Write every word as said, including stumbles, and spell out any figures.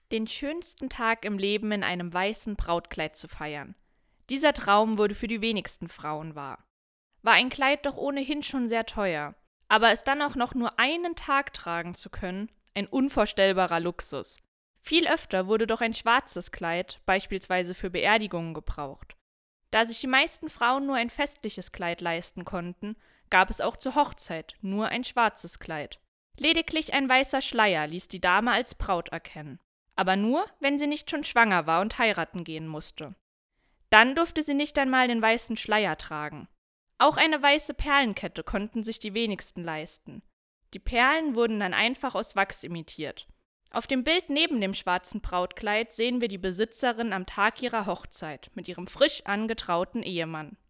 den schönsten Tag im Leben in einem weißen Brautkleid zu feiern. Dieser Traum wurde für die wenigsten Frauen wahr. War ein Kleid doch ohnehin schon sehr teuer, aber es dann auch noch nur einen Tag tragen zu können, ein unvorstellbarer Luxus. Viel öfter wurde doch ein schwarzes Kleid, beispielsweise für Beerdigungen, gebraucht. Da sich die meisten Frauen nur ein festliches Kleid leisten konnten, gab es auch zur Hochzeit nur ein schwarzes Kleid. Lediglich ein weißer Schleier ließ die Dame als Braut erkennen. Aber nur, wenn sie nicht schon schwanger war und heiraten gehen musste. Dann durfte sie nicht einmal den weißen Schleier tragen. Auch eine weiße Perlenkette konnten sich die wenigsten leisten. Die Perlen wurden dann einfach aus Wachs imitiert. Auf dem Bild neben dem schwarzen Brautkleid sehen wir die Besitzerin am Tag ihrer Hochzeit mit ihrem frisch angetrauten Ehemann.